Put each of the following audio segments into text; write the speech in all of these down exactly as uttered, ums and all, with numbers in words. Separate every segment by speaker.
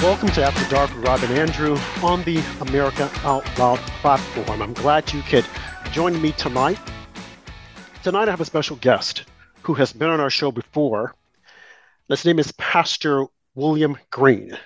Speaker 1: Welcome to After Dark with Rob and Andrew on the America Out Loud platform. I'm glad you could join me tonight. Tonight I have a special guest who has been on our show before. His name is Pastor William Green.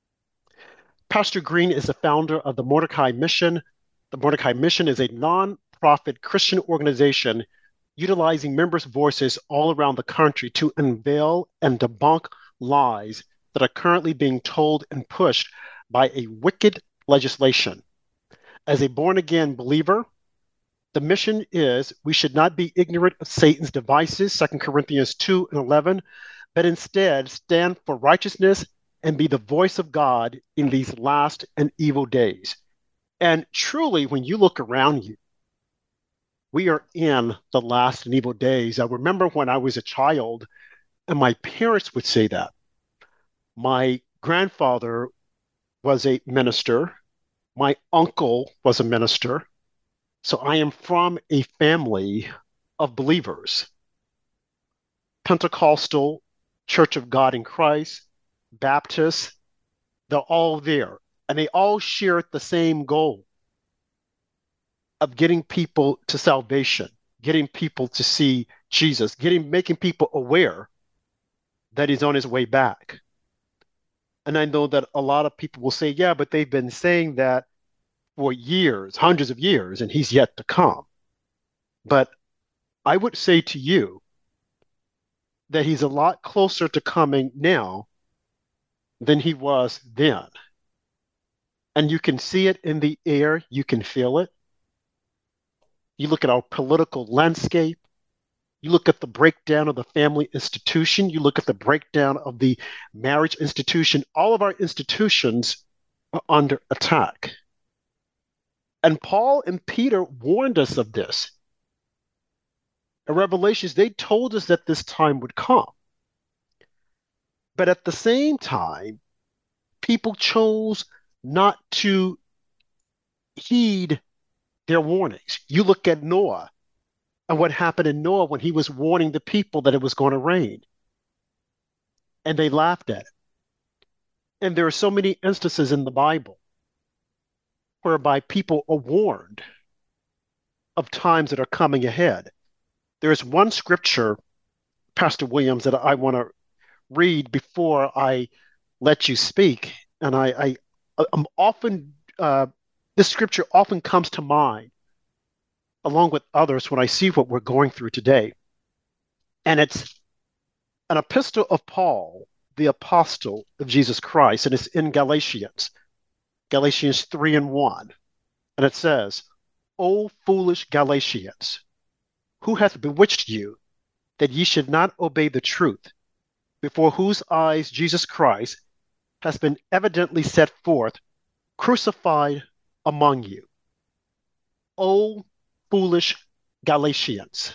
Speaker 1: Pastor Green is the founder of the Mordecai Mission. The Mordecai Mission is a non-profit Christian organization utilizing members' voices all around the country to unveil and debunk lies that are currently being told and pushed by a wicked legislation. As a born-again believer, the mission is we should not be ignorant of Satan's devices, Second Corinthians two and eleven, but instead stand for righteousness and be the voice of God in these last and evil days. And truly, when you look around you, we are in the last and evil days. I remember when I was a child, and my parents would say that. My grandfather was a minister. My uncle was a minister. So I am from a family of believers. Pentecostal, Church of God in Christ, Baptist, they're all there. And they all share the same goal of getting people to salvation, getting people to see Jesus, getting making people aware that he's on his way back. And I know that a lot of people will say, yeah, but they've been saying that for years, hundreds of years, and he's yet to come. But I would say to you that he's a lot closer to coming now than he was then. And you can see it in the air. You can feel it. You look at our political landscape. You look at the breakdown of the family institution. You look at the breakdown of the marriage institution. All of our institutions are under attack. And Paul and Peter warned us of this. In Revelations, they told us that this time would come. But at the same time, people chose not to heed their warnings. You look at Noah. And what happened in Noah when he was warning the people that it was going to rain. And they laughed at it. And there are so many instances in the Bible whereby people are warned of times that are coming ahead. There is one scripture, Pastor Williams, that I want to read before I let you speak. And I, I I'm often, uh, this scripture often comes to mind along with others when I see what we're going through today. And it's an epistle of Paul, the apostle of Jesus Christ, and it's in Galatians, Galatians three and one. And it says, O foolish Galatians, who hath bewitched you that ye should not obey the truth, before whose eyes Jesus Christ has been evidently set forth, crucified among you. O foolish Galatians.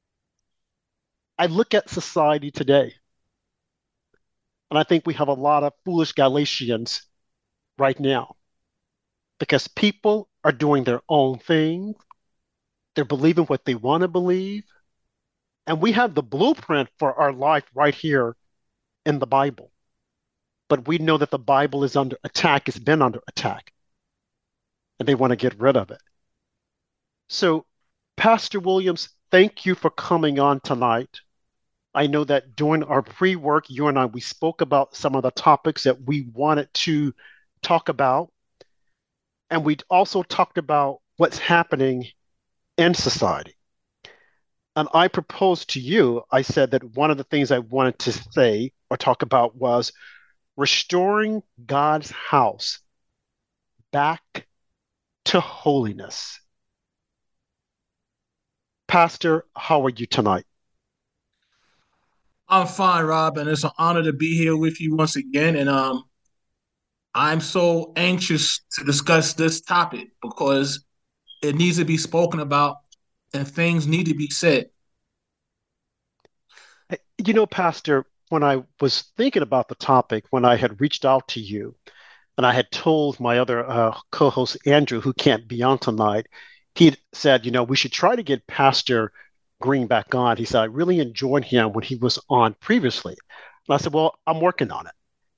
Speaker 1: I look at society today, and I think we have a lot of foolish Galatians right now because people are doing their own thing. They're believing what they want to believe. And we have the blueprint for our life right here in the Bible. But we know that the Bible is under attack, it's been under attack, and they want to get rid of it. So, Pastor Williams, thank you for coming on tonight. I know that during our pre-work, you and I, we spoke about some of the topics that we wanted to talk about. And we also talked about what's happening in society. And I proposed to you, I said that one of the things I wanted to say or talk about was restoring God's house back to holiness. Pastor, how are you tonight?
Speaker 2: I'm fine, Rob, and it's an honor to be here with you once again. And um, I'm so anxious to discuss this topic because it needs to be spoken about and things need to be said.
Speaker 1: You know, Pastor, when I was thinking about the topic, when I had reached out to you, and I had told my other uh, co-host, Andrew, who can't be on tonight, he said, you know, we should try to get Pastor Green back on. He said, I really enjoyed him when he was on previously. And I said, well, I'm working on it.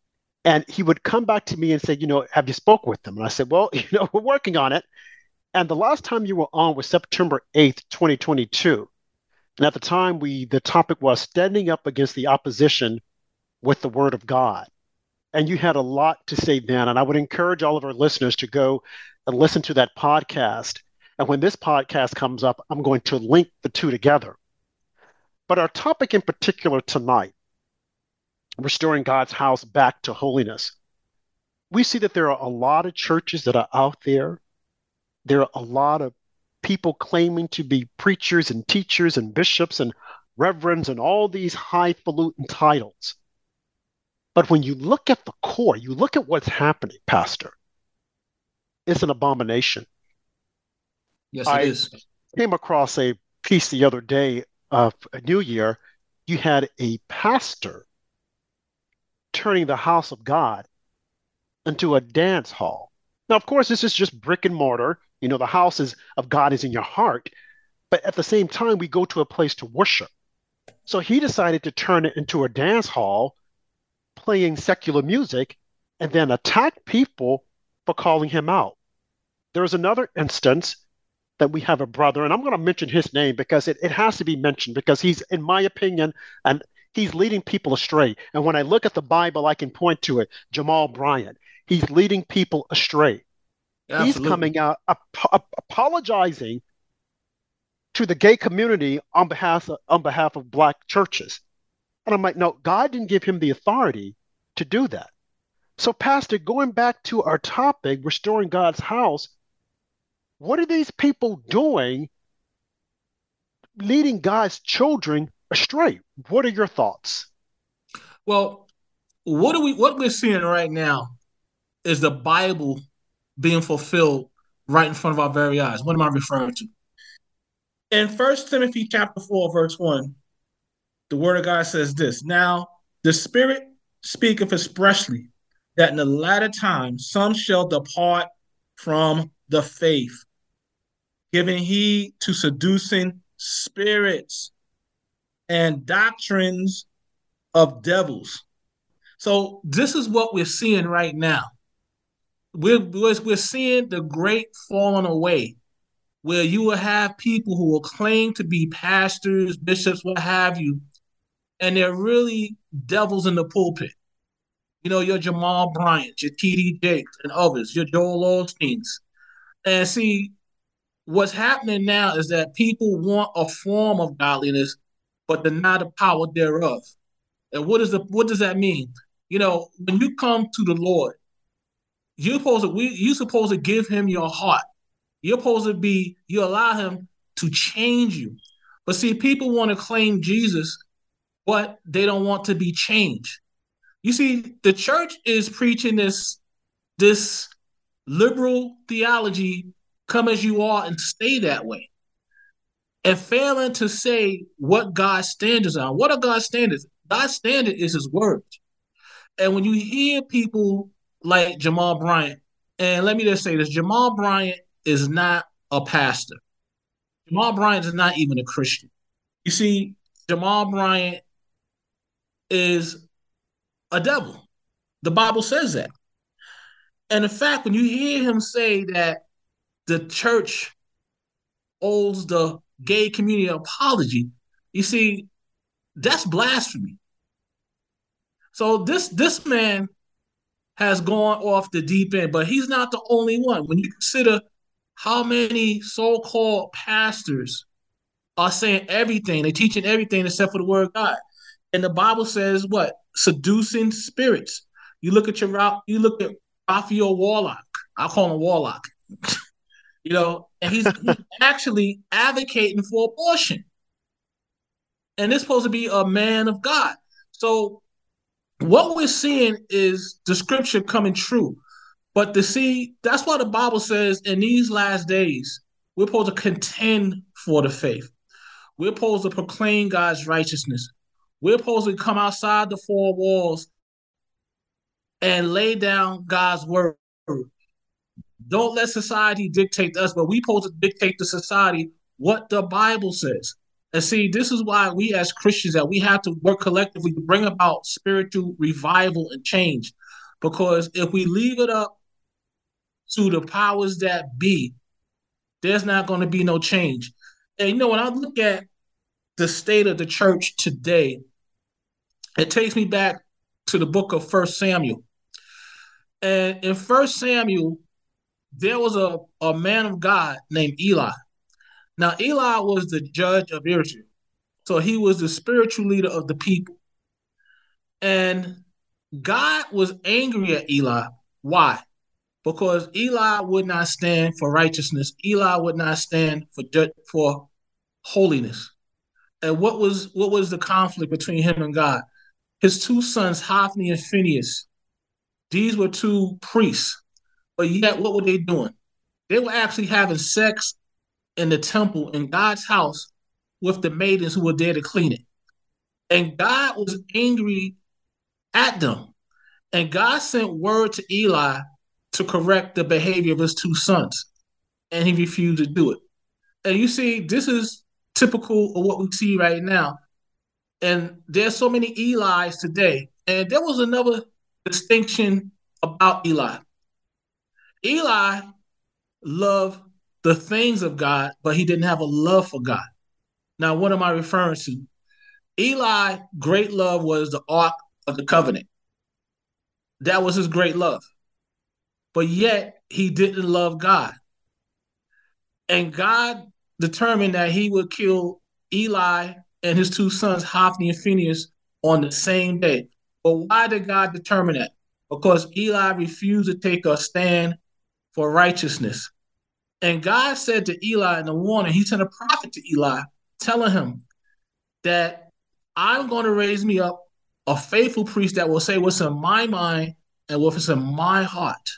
Speaker 1: And he would come back to me and say, you know, have you spoke with them? And I said, well, you know, we're working on it. And the last time you were on was September eighth, twenty twenty-two. And at the time, we the topic was standing up against the opposition with the word of God. And you had a lot to say then. And I would encourage all of our listeners to go and listen to that podcast. And when this podcast comes up, I'm going to link the two together. But our topic in particular tonight, restoring God's house back to holiness, we see that there are a lot of churches that are out there. There are a lot of people claiming to be preachers and teachers and bishops and reverends and all these highfalutin titles. But when you look at the core, you look at what's happening, Pastor, it's an abomination.
Speaker 2: Yes, it
Speaker 1: I
Speaker 2: is.
Speaker 1: came across a piece the other day of a New Year. You had a pastor turning the house of God into a dance hall. Now, of course, this is just brick and mortar. You know, the house is, of God is in your heart. But at the same time, we go to a place to worship. So he decided to turn it into a dance hall, playing secular music, and then attack people for calling him out. There was another instance that we have a brother, and I'm going to mention his name because it, it has to be mentioned because he's, in my opinion, and he's leading people astray. And when I look at the Bible, I can point to it. Jamal Bryant. He's leading people astray.
Speaker 2: Absolutely.
Speaker 1: He's coming out ap- ap- apologizing to the gay community on behalf of, on behalf of black churches. And I'm like, no, God didn't give him the authority to do that. So, Pastor, going back to our topic, restoring God's house, what are these people doing leading God's children astray? What are your thoughts?
Speaker 2: Well, what are we what we're seeing right now is the Bible being fulfilled right in front of our very eyes. What am I referring to? In First Timothy chapter four, verse one, the word of God says this: Now the Spirit speaketh expressly that in the latter time some shall depart from the faith, giving heed to seducing spirits and doctrines of devils. So this is what we're seeing right now. We're, we're seeing the great falling away, where you will have people who will claim to be pastors, bishops, what have you, and they're really devils in the pulpit. You know, your Jamal Bryant, your T D Jakes, and others, your Joel Osteens. And see, what's happening now is that people want a form of godliness, but deny the power thereof. And what is the what does that mean? You know, when you come to the Lord, you're supposed to we you're supposed to give him your heart. You're supposed to be, you allow him to change you. But see, people want to claim Jesus, but they don't want to be changed. You see, the church is preaching this, this liberal theology, come as you are and stay that way, and failing to say what God's standards are. What are God's standards? God's standard is his word. And when you hear people like Jamal Bryant, and let me just say this, Jamal Bryant is not a pastor. Jamal Bryant is not even a Christian. You see, Jamal Bryant is a devil. The Bible says that. And in fact, when you hear him say that the church owes the gay community an apology, you see, that's blasphemy. So this this man has gone off the deep end, but he's not the only one. When you consider how many so-called pastors are saying everything, they're teaching everything except for the word of God. And the Bible says what? Seducing spirits. You look at your you look at Raphael Warlock. I call him Warlock. You know, and he's, he's actually advocating for abortion. And this is supposed to be a man of God. So what we're seeing is the scripture coming true. But to see, that's why the Bible says in these last days, we're supposed to contend for the faith. We're supposed to proclaim God's righteousness. We're supposed to come outside the four walls and lay down God's word. Don't let society dictate to us, but we're supposed to dictate to society what the Bible says. And see, this is why we as Christians that we have to work collectively to bring about spiritual revival and change. Because if we leave it up to the powers that be, there's not going to be no change. And you know, when I look at the state of the church today, it takes me back to the book of First Samuel. And in First Samuel, there was a, a man of God named Eli. Now, Eli was the judge of Israel. So he was the spiritual leader of the people. And God was angry at Eli. Why? Because Eli would not stand for righteousness. Eli would not stand for for holiness. And what was what was the conflict between him and God? His two sons, Hophni and Phinehas, these were two priests. But yet, what were they doing? They were actually having sex in the temple in God's house with the maidens who were there to clean it. And God was angry at them. And God sent word to Eli to correct the behavior of his two sons. And he refused to do it. And you see, this is typical of what we see right now. And there's so many Eli's today. And there was another distinction about Eli. Eli loved the things of God, but he didn't have a love for God. Now, what am I referring to? Eli, great love was the Ark of the Covenant. That was his great love. But yet, he didn't love God. And God determined that he would kill Eli and his two sons, Hophni and Phinehas, on the same day. But why did God determine that? Because Eli refused to take a stand for righteousness. And God said to Eli in the morning, he sent a prophet to Eli, telling him that I'm going to raise me up a faithful priest that will say what's in my mind and what's in my heart.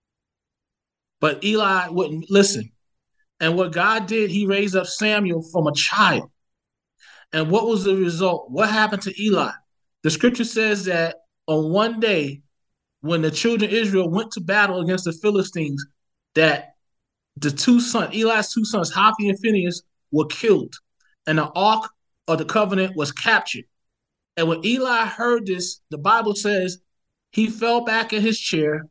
Speaker 2: But Eli wouldn't listen. And what God did, he raised up Samuel from a child. And what was the result? What happened to Eli? The scripture says that on one day, when the children of Israel went to battle against the Philistines, that the two sons, Eli's two sons, Hophni and Phinehas, were killed. And the Ark of the Covenant was captured. And when Eli heard this, the Bible says he fell back in his chair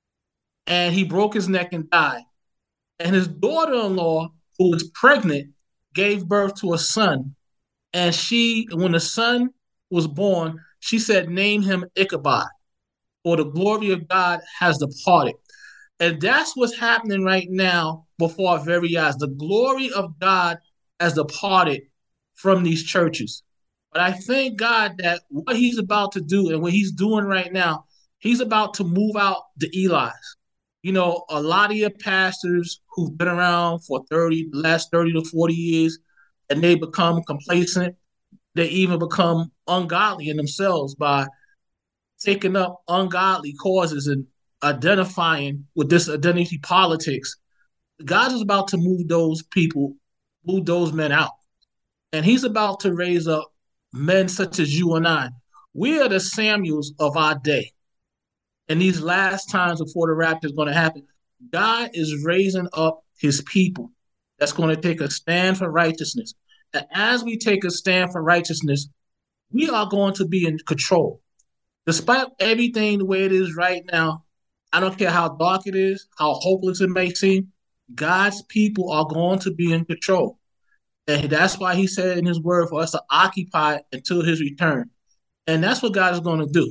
Speaker 2: and he broke his neck and died. And his daughter-in-law, who was pregnant, gave birth to a son. And she, when the son was born, she said, name him Ichabod, for the glory of God has departed. And that's what's happening right now before our very eyes. The glory of God has departed from these churches. But I thank God that what he's about to do and what he's doing right now, he's about to move out the Eli's. You know, a lot of your pastors who've been around for thirty, the last thirty to forty years, and they become complacent, they even become ungodly in themselves by taking up ungodly causes and identifying with this identity politics. God is about to move those people, move those men out. And he's about to raise up men such as you and I. We are the Samuels of our day. In these last times before the rapture is going to happen, God is raising up his people that's going to take a stand for righteousness. And as we take a stand for righteousness, we are going to be in control. Despite everything the way it is right now, I don't care how dark it is, how hopeless it may seem, God's people are going to be in control. And that's why he said in his word for us to occupy until his return. And that's what God is going to do.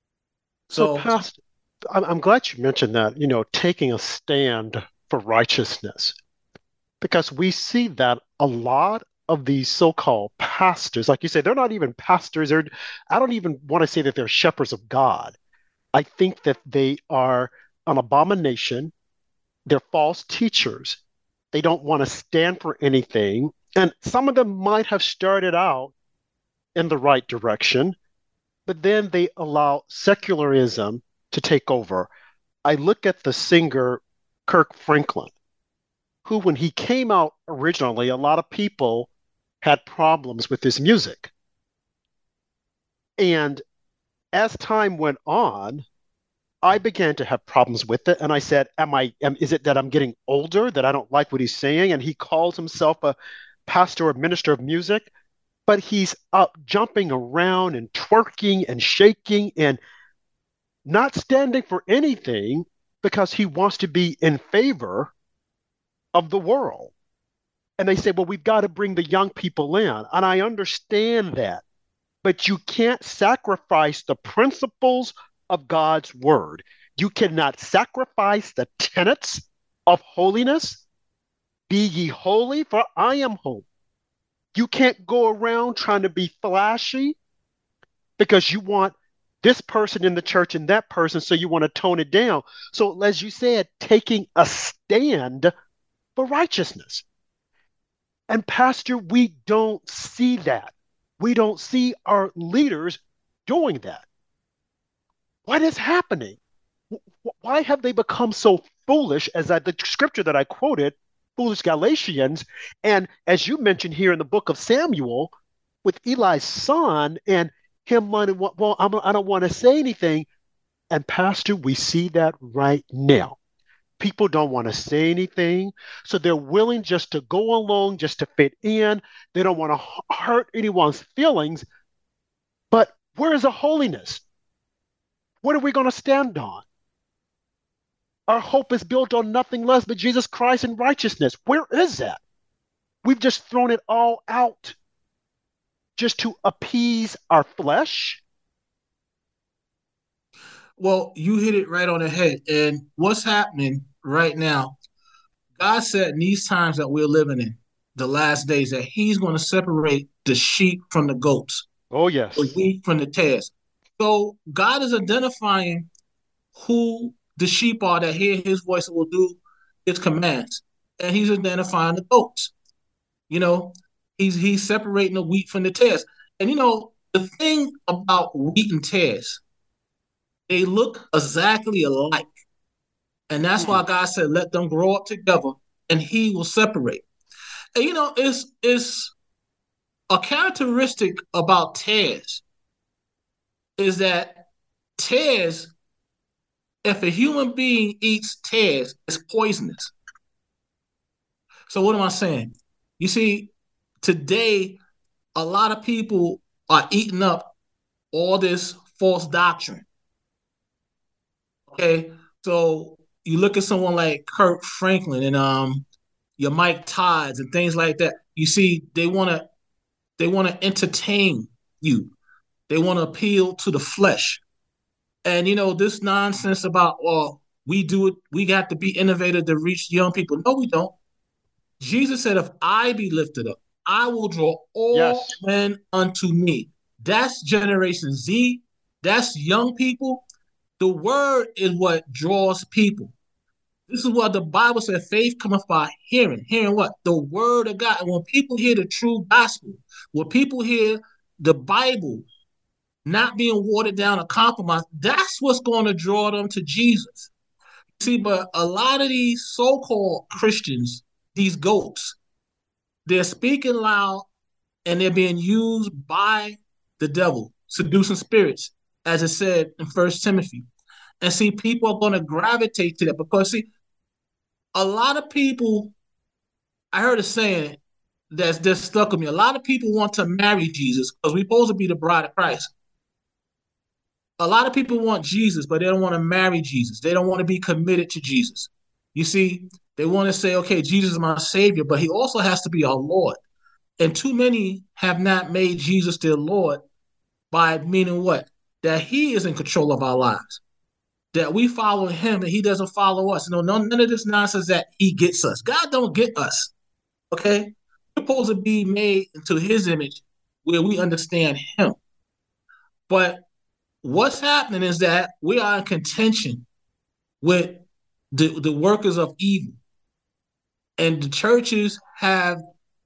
Speaker 1: So,
Speaker 2: So,
Speaker 1: Pastor, I'm, I'm glad you mentioned that, you know, taking a stand for righteousness, because we see that a lot of these so-called pastors, like you say, they're not even pastors. They're, I don't even want to say that they're shepherds of God. I think that they are an abomination. They're false teachers. They don't want to stand for anything. And some of them might have started out in the right direction, but then they allow secularism to take over. I look at the singer Kirk Franklin, who, when he came out originally, a lot of people had problems with his music. And as time went on, I began to have problems with it. And I said, Am I, am, is it that I'm getting older, that I don't like what he's saying? And he calls himself a pastor or minister of music, but he's up jumping around and twerking and shaking. And not standing for anything because he wants to be in favor of the world. And they say, well, we've got to bring the young people in. And I understand that. But you can't sacrifice the principles of God's word. You cannot sacrifice the tenets of holiness. Be ye holy, for I am holy. You can't go around trying to be flashy because you want this person in the church and that person, so you want to tone it down. So, as you said, taking a stand for righteousness. And, Pastor, we don't see that. We don't see our leaders doing that. What is happening? Why have they become so foolish, as I, the scripture that I quoted, foolish Galatians? And as you mentioned here in the book of Samuel, with Eli's son and him wanting, well, I'm, I don't want to say anything. And Pastor, we see that right now. People don't want to say anything. So they're willing just to go along, just to fit in. They don't want to hurt anyone's feelings. But where is the holiness? What are we going to stand on? Our hope is built on nothing less but Jesus Christ and righteousness. Where is that? We've just thrown it all out just to appease our flesh.
Speaker 2: Well, you hit it right on the head. And what's happening right now, God said in these times that we're living in, the last days, that he's going to separate the sheep from the goats,
Speaker 1: Oh,
Speaker 2: the
Speaker 1: yes.
Speaker 2: wheat from the tares. So God is identifying who the sheep are that hear his voice and will do his commands. And he's identifying the goats. You know, he's he's separating the wheat from the tares. And you know, the thing about wheat and tares, they look exactly alike. And that's why
Speaker 1: Mm.
Speaker 2: God said, let them grow up together and he will separate. And you know, it's it's a characteristic about tares is that tares, if a human being eats tares, it's poisonous. So what am I saying? You see, today a lot of people are eating up all this false doctrine. Okay, so you look at someone like Kirk Franklin and um your Mike Todds and things like that. You see, they want to they want to entertain you. They want to appeal to the flesh. And you know this nonsense about, well, we do it. We got to be innovative to reach young people. No, we don't. Jesus said, "If I be lifted up, I will draw all
Speaker 1: Yes.
Speaker 2: men unto me." That's Generation Z. That's young people. The word is what draws people. This is what the Bible said, faith cometh by hearing. Hearing what? The word of God. And when people hear the true gospel, when people hear the Bible not being watered down or compromised, that's what's going to draw them to Jesus. See, but a lot of these so-called Christians, these goats, they're speaking loud and they're being used by the devil, seducing spirits, as it said in First Timothy. And see, people are going to gravitate to that because, see, a lot of people, I heard a saying that's just stuck with me. A lot of people want to marry Jesus because we're supposed to be the bride of Christ. A lot of people want Jesus, but they don't want to marry Jesus. They don't want to be committed to Jesus. You see, they want to say, okay, Jesus is my Savior, but he also has to be our Lord. And too many have not made Jesus their Lord by meaning what? That he is in control of our lives. That we follow him and he doesn't follow us. No, none, none of this nonsense that he gets us. God don't get us. Okay? We're supposed to be made into his image where we understand him. But what's happening is that we are in contention with the, the workers of evil. And the churches have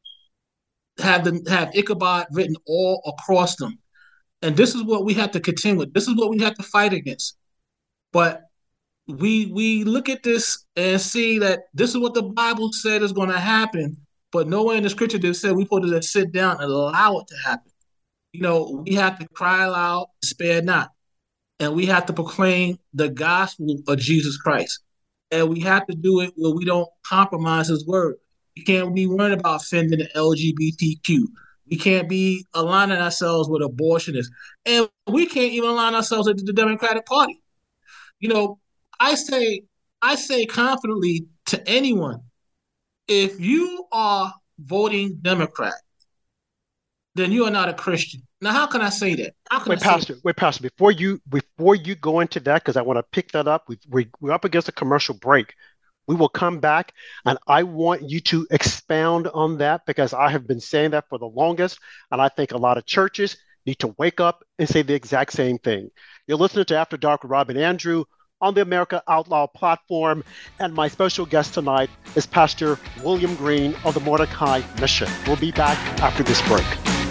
Speaker 2: have the have Ichabod written all across them. And this is what we have to contend with. This is what we have to fight against. But we we look at this and see that this is what the Bible said is going to happen, but nowhere in the scripture did say we supposed to just sit down and allow it to happen. You know, we have to cry loud, spare not, and we have to proclaim the gospel of Jesus Christ, and we have to do it where we don't compromise His word. We can't be worried about offending the L G B T Q. We can't be aligning ourselves with abortionists, and we can't even align ourselves with the Democratic Party. You know, I say I say confidently to anyone, if you are voting Democrat, then you are not a Christian. Now, how can I say that? How can I
Speaker 1: Wait,
Speaker 2: say that?
Speaker 1: Pastor, wait, Pastor, before you before you go into that, because I want to pick that up, we, we, we're up against a commercial break. We will come back and I want you to expound on that because I have been saying that for the longest. And I think a lot of churches need to wake up and say the exact same thing. You're listening to After Dark with Rob and Andrew on the America Out Loud platform. And my special guest tonight is Pastor William Green of the Mordecai Mission. We'll be back after this break.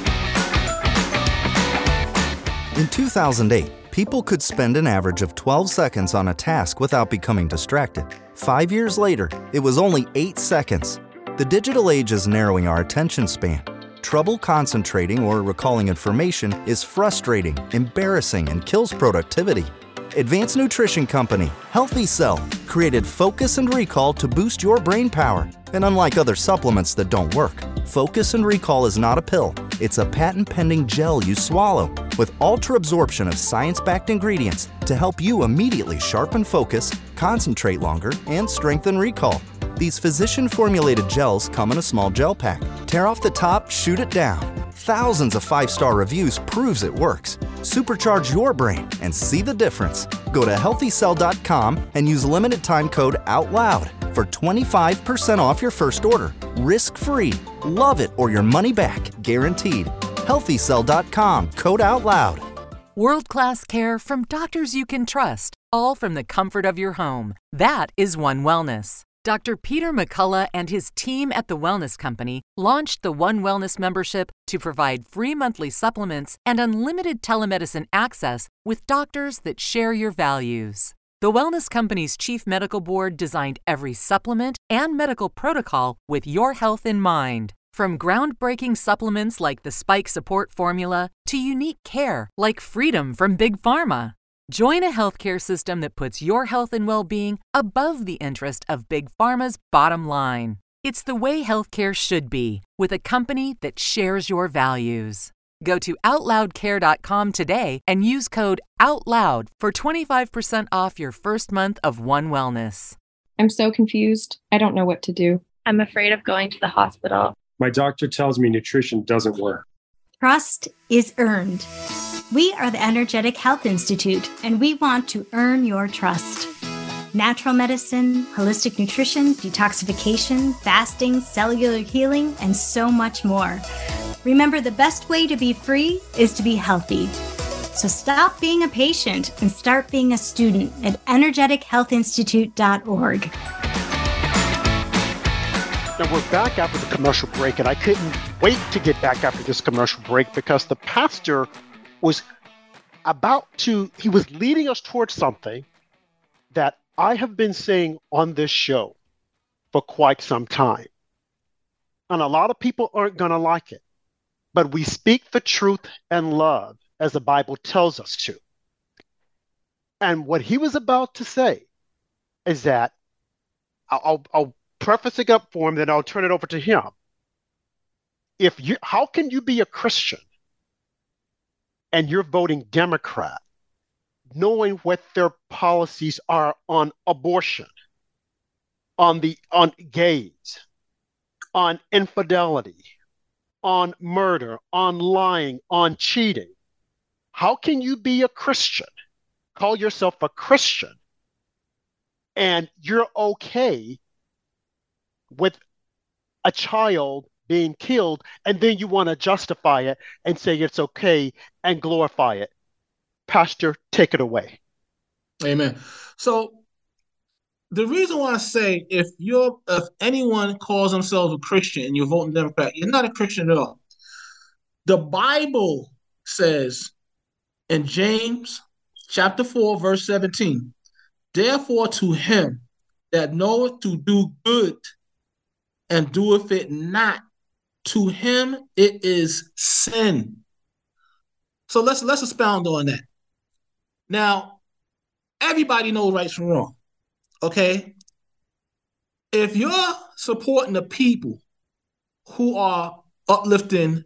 Speaker 3: In two thousand eight, people could spend an average of twelve seconds on a task without becoming distracted. Five years later, it was only eight seconds. The digital age is narrowing our attention span. Trouble concentrating or recalling information is frustrating, embarrassing, and kills productivity. Advanced nutrition company Healthy Cell created Focus and Recall to boost your brain power. And unlike other supplements that don't work, Focus and Recall is not a pill. It's a patent-pending gel you swallow with ultra-absorption of science-backed ingredients to help you immediately sharpen focus, concentrate longer, and strengthen recall. These physician-formulated gels come in a small gel pack. Tear off the top, shoot it down. Thousands of five-star reviews proves it works. Supercharge your brain and see the difference. Go to healthy cell dot com and use limited time code OUTLOUD for twenty-five percent off your first order. Risk-free. Love it or your money back. Guaranteed. healthy cell dot com, code OUTLOUD.
Speaker 4: World-class care from doctors you can trust, all from the comfort of your home. That is One Wellness. Doctor Peter McCullough and his team at The Wellness Company launched the One Wellness membership to provide free monthly supplements and unlimited telemedicine access with doctors that share your values. The Wellness Company's Chief Medical Board designed every supplement and medical protocol with your health in mind. From groundbreaking supplements like the Spike Support Formula to unique care like Freedom from Big Pharma. Join a healthcare system that puts your health and well-being above the interest of Big Pharma's bottom line. It's the way healthcare should be, with a company that shares your values. Go to out loud care dot com today and use code OUTLOUD for twenty-five percent off your first month of One Wellness.
Speaker 5: I'm so confused. I don't know what to do.
Speaker 6: I'm afraid of going to the hospital.
Speaker 7: My doctor tells me nutrition doesn't work.
Speaker 8: Trust is earned. We are the Energetic Health Institute, and we want to earn your trust. Natural medicine, holistic nutrition, detoxification, fasting, cellular healing, and so much more. Remember, the best way to be free is to be healthy. So stop being a patient and start being a student at energetic health institute dot org.
Speaker 1: Now we're back after the commercial break, and I couldn't wait to get back after this commercial break because the pastor was about to, he was leading us towards something that I have been saying on this show for quite some time. And a lot of people aren't going to like it, but we speak the truth and love as the Bible tells us to. And what he was about to say is that, I'll, I'll preface it up for him, then I'll turn it over to him. If you, how can you be a Christian and you're voting Democrat, knowing what their policies are on abortion, on the on gays, on infidelity, on murder, on lying, on cheating? How can you be a Christian, call yourself a Christian, and you're okay with a child being killed, and then you want to justify it and say it's okay and glorify it? Pastor, take it away.
Speaker 2: Amen. So the reason why I say if you're if anyone calls themselves a Christian and you're voting Democrat, you're not a Christian at all. The Bible says in James chapter four, verse seventeen, therefore to him that knoweth to do good and doeth it not, to him it is sin. So let's let's expound on that. Now, everybody knows right from wrong, okay? If you're supporting the people who are uplifting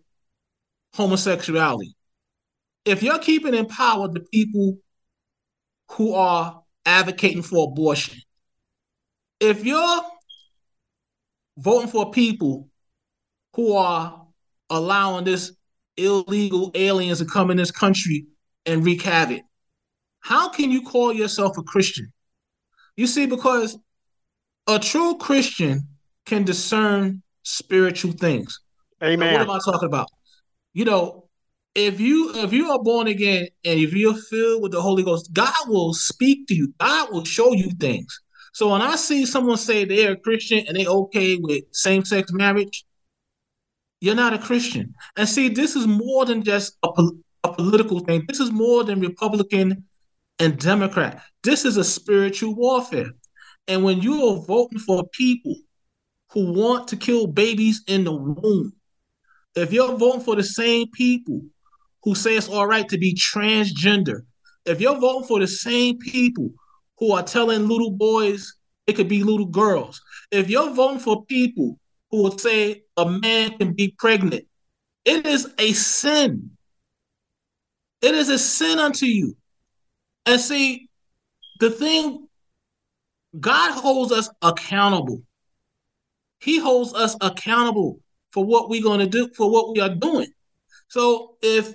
Speaker 2: homosexuality, if you're keeping in power the people who are advocating for abortion. If you're voting for people who are allowing this illegal aliens to come in this country and wreak havoc, how can you call yourself a Christian? You see, because a true Christian can discern spiritual things.
Speaker 1: Amen.
Speaker 2: Now, what am I talking about? You know, if you if you are born again and if you're filled with the Holy Ghost, God will speak to you. God will show you things. So when I see someone say they're a Christian and they're okay with same-sex marriage, you're not a Christian. And see, this is more than just a, pol- a political thing. This is more than Republican and Democrat. This is a spiritual warfare. And when you are voting for people who want to kill babies in the womb, if you're voting for the same people who say it's all right to be transgender, if you're voting for the same people who are telling little boys it could be little girls, if you're voting for people who will say a man can be pregnant, it is a sin. It is a sin unto you. And see, the thing, God holds us accountable. He holds us accountable for what we're going to do, for what we are doing. So if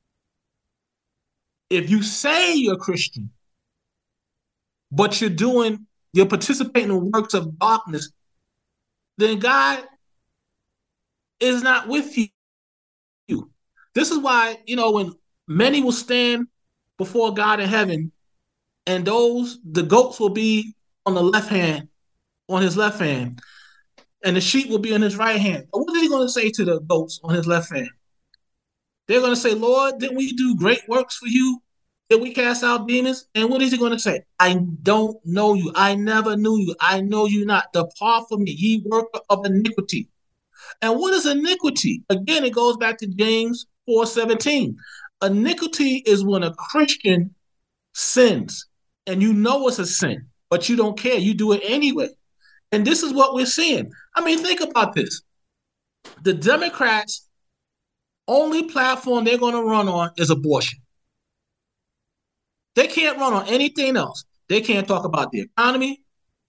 Speaker 2: if you say you're Christian, but you're doing, you're participating in works of darkness, then God is not with you. This is why, you know, when many will stand before God in heaven, and those, the goats will be on the left hand, on his left hand, and the sheep will be on his right hand. But what are they going to say to the goats on his left hand? They're going to say, Lord, didn't we do great works for you? Did we cast out demons? And what is he going to say? I don't know you. I never knew you. I know you not. Depart from me, ye worker of iniquity. And what is iniquity? Again, it goes back to James four seventeen. Iniquity is when a Christian sins, and you know it's a sin, but you don't care. You do it anyway. And this is what we're seeing. I mean, think about this. The Democrats' only platform they're going to run on is abortion. They can't run on anything else. They can't talk about the economy.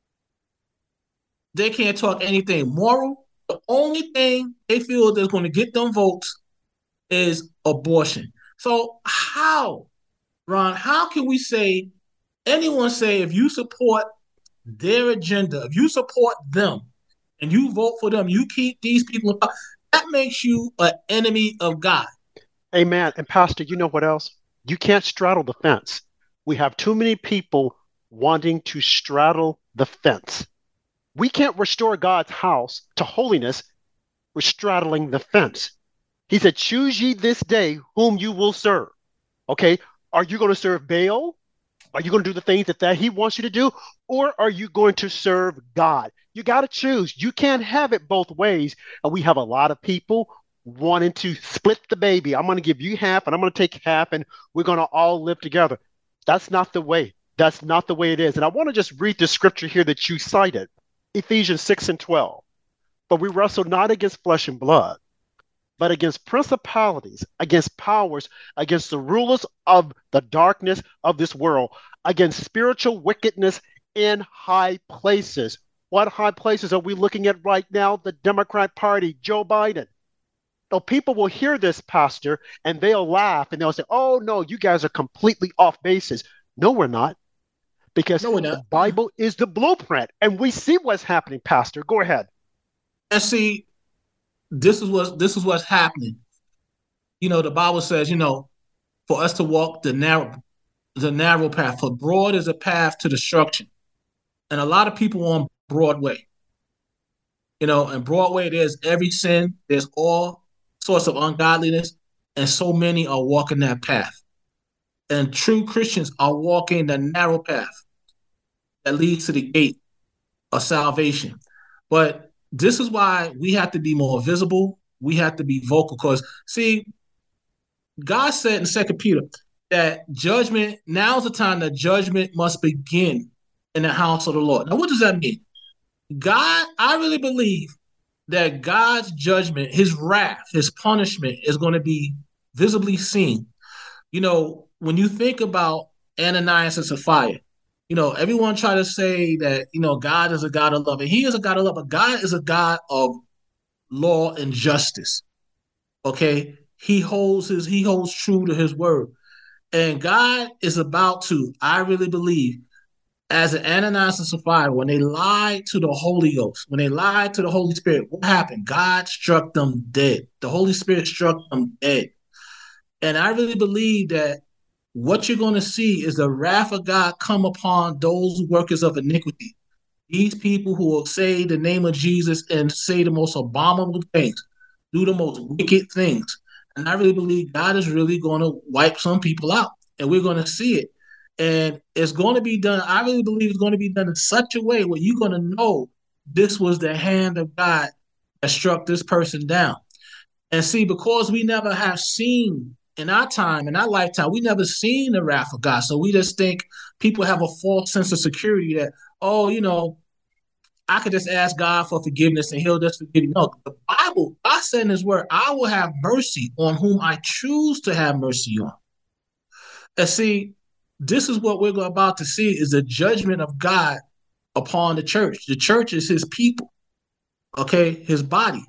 Speaker 2: They can't talk anything moral. The only thing they feel that's going to get them votes is abortion. So how, Ron, how can we say, anyone say, if you support their agenda, if you support them and you vote for them, you keep these people in power, that makes you an enemy of God.
Speaker 1: Amen. And Pastor, you know what else? You can't straddle the fence. We have too many people wanting to straddle the fence. We can't restore God's house to holiness. We're straddling the fence. He said, choose ye this day whom you will serve. Okay, are you going to serve Baal? Are you going to do the things that, that he wants you to do? Or are you going to serve God? You got to choose. You can't have it both ways. And we have a lot of people wanting to split the baby. I'm going to give you half and I'm going to take half and we're going to all live together. That's not the way. That's not the way it is. And I want to just read the scripture here that you cited, Ephesians six and twelve. But we wrestle not against flesh and blood, but against principalities, against powers, against the rulers of the darkness of this world, against spiritual wickedness in high places. What high places are we looking at right now? The Democrat Party, Joe Biden. So people will hear this, Pastor, and they'll laugh and they'll say, oh, no, you guys are completely off bases. No, we're not. Because
Speaker 2: no, we're not.
Speaker 1: The Bible is the blueprint, and we see what's happening, Pastor. Go ahead.
Speaker 2: And see, this is what this is what's happening. You know, the Bible says, you know, for us to walk the narrow, the narrow path, for broad is a path to destruction. And a lot of people on Broadway. You know, and Broadway, there's every sin, there's all sorts of ungodliness, and so many are walking that path. And true Christians are walking the narrow path that leads to the gate of salvation. But this is why we have to be more visible. We have to be vocal. Because, see, God said in Second Peter that judgment, now's the time that judgment must begin in the house of the Lord. Now, what does that mean? God, I really believe that God's judgment, his wrath, his punishment is going to be visibly seen. You know, when you think about Ananias and Sapphira, You know, everyone try to say that, you know, God is a God of love, and he is a God of love, but God is a God of law and justice. Okay. He holds his, he holds true to his word. And God is about to, I really believe, as an Ananias and Sapphira, when they lied to the Holy Ghost, when they lied to the Holy Spirit, what happened? God struck them dead. The Holy Spirit struck them dead. And I really believe that what you're going to see is the wrath of God come upon those workers of iniquity. These people who will say the name of Jesus and say the most abominable things, do the most wicked things. And I really believe God is really going to wipe some people out, and we're going to see it. And it's going to be done. I really believe it's going to be done in such a way where you're going to know this was the hand of God that struck this person down. And see, because we never have seen in our time, in our lifetime, we never seen the wrath of God. So we just think people have a false sense of security that, oh, you know, I could just ask God for forgiveness and he'll just forgive me. No, the Bible, God said in his word, I will have mercy on whom I choose to have mercy on. And see, this is what we're about to see is the judgment of God upon the church. The church is his people, okay, his body.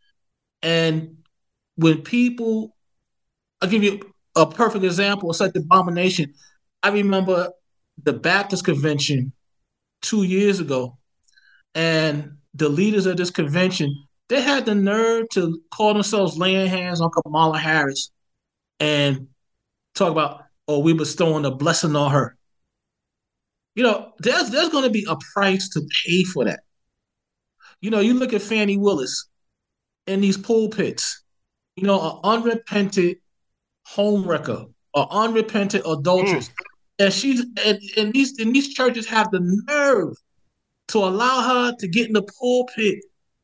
Speaker 2: And when people, I'll give you a perfect example of such abomination. I remember the Baptist convention two years ago, and the leaders of this convention, they had the nerve to call themselves laying hands on Kamala Harris and talk about, oh, we bestowing a blessing on her. You know, there's there's going to be a price to pay for that. You know, you look at Fannie Willis in these pulpits, you know, an unrepentant homewrecker, an unrepentant adulteress. Mm. And she's and, and these and these churches have the nerve to allow her to get in the pulpit